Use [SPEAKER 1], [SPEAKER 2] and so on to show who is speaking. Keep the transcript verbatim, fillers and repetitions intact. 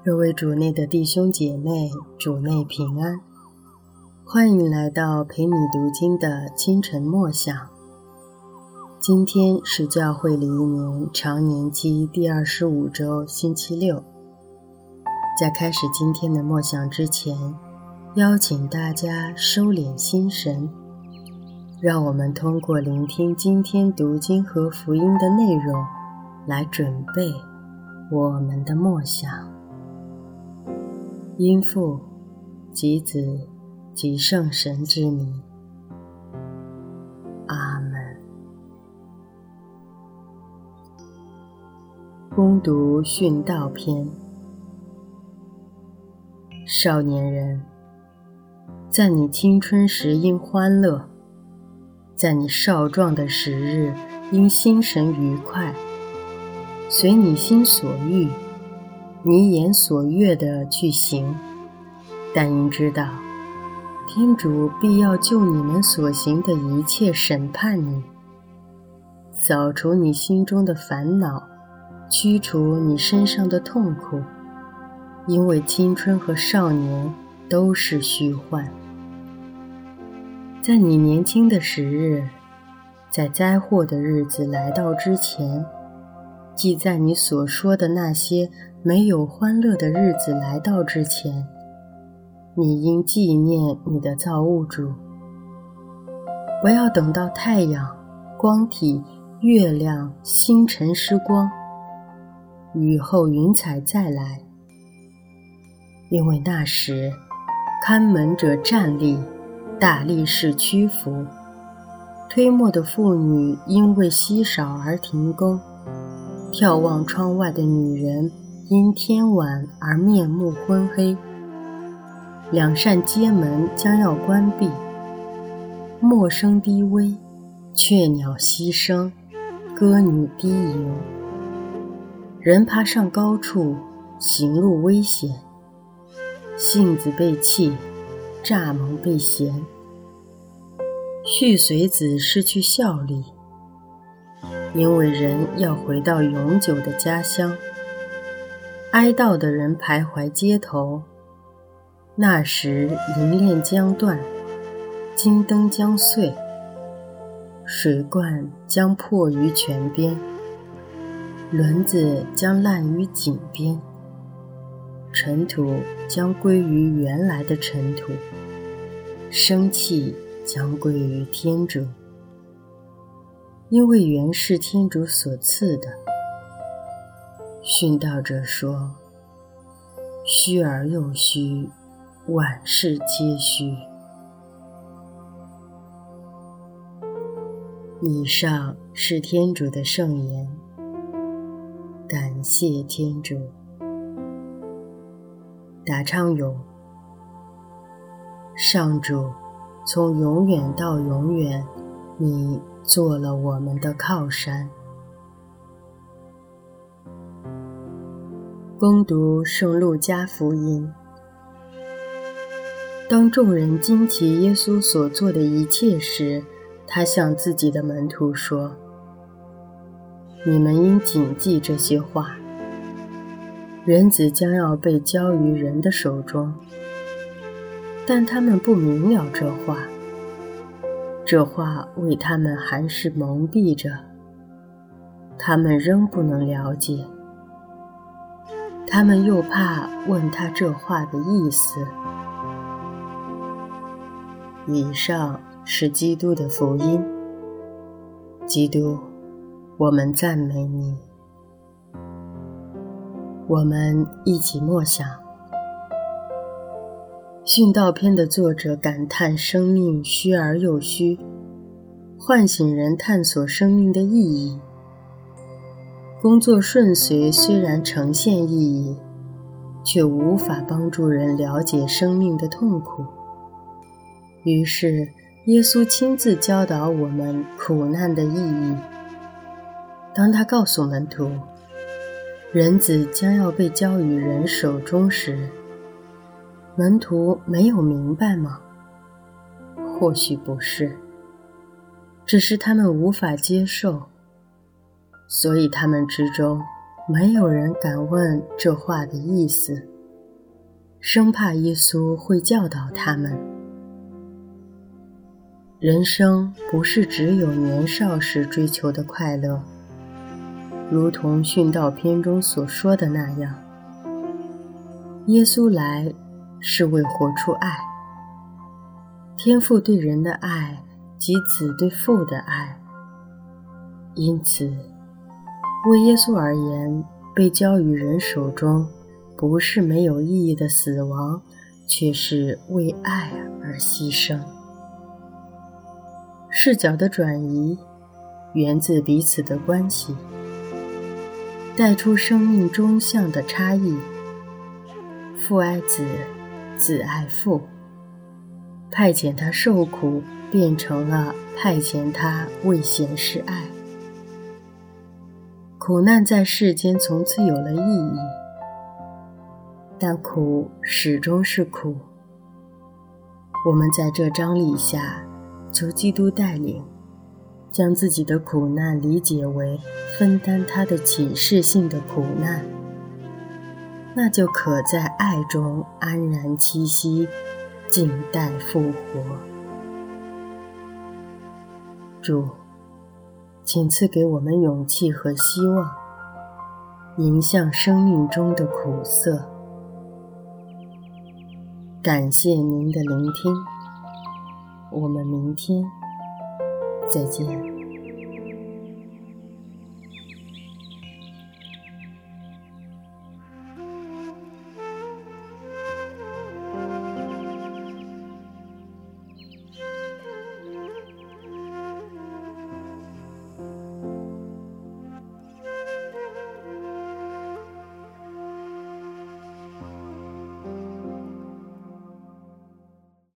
[SPEAKER 1] 各位主内的弟兄姐妹，主内平安，欢迎来到陪你读经的清晨默想。今天是教会里一年常年期第二十五周星期六。在开始今天的默想之前，邀请大家收敛心神，让我们通过聆听今天读经和福音的内容来准备我们的默想。因父及子及圣神之名，阿们。恭读训道篇。少年人，在你青春时应欢乐，在你少壮的时日应心神愉快，随你心所欲，你眼所悦地去行，但应知道，天主必要就你们所行的一切审判你，扫除你心中的烦恼，驱除你身上的痛苦，因为青春和少年都是虚幻。在你年轻的时日，在灾祸的日子来到之前，即在你所说的那些没有欢乐的日子来到之前，你应纪念你的造物主。不要等到太阳、光体、月亮、星辰失光，雨后云彩再来，因为那时看门者站立，大力士屈服，推磨的妇女因为稀少而停工，眺望窗外的女人因天晚而面目昏黑。两扇街门将要关闭，陌声低微，雀鸟息声，歌女低吟。人爬上高处，行路危险，杏子被弃，蚱蜢被衔，续随子失去效力，因为人要回到永久的家乡。哀悼的人徘徊街头，那时银链将断，金灯将碎，水罐将破于泉边，轮子将烂于井边，尘土将归于原来的尘土，生气将归于天主，因为原是天主所赐的。训道者说，虚而又虚，万事皆虚。以上是天主的圣言，感谢天主。答唱咏。上主，从永远到永远，你做了我们的靠山。恭读圣路加福音。当众人惊奇耶稣所做的一切时，他向自己的门徒说，你们应谨记这些话，人子将要被交于人的手中。但他们不明了这话，这话为他们还是蒙蔽着，他们仍不能了解。他们又怕问他这话的意思。以上是基督的福音。基督，我们赞美你。我们一起默想。训道篇的作者感叹生命虚而又虚，唤醒人探索生命的意义。工作顺遂虽然呈现意义，却无法帮助人了解生命的痛苦。于是耶稣亲自教导我们苦难的意义。当他告诉门徒，人子将要被交于人手中时，门徒没有明白吗？或许不是，只是他们无法接受，所以他们之中没有人敢问这话的意思。 生怕耶稣会教导他们。人生不是只有年少时追求的快乐，如同训道篇中所说的那样，耶稣来是为活出爱，天父对人的爱及子对父的爱。因此为耶稣而言，被交于人手中不是没有意义的死亡，却是为爱而牺牲。视角的转移源自彼此的关系，带出生命中相的差异。父爱子，子爱父，派遣他受苦变成了派遣他为显示爱。苦难在世间从此有了意义，但苦始终是苦。我们在这张力下求基督带领，将自己的苦难理解为分担他的启示性的苦难，那就可在爱中安然栖息，静待复活。主，请赐给我们勇气和希望，迎向生命中的苦涩。感谢您的聆听，我们明天再见。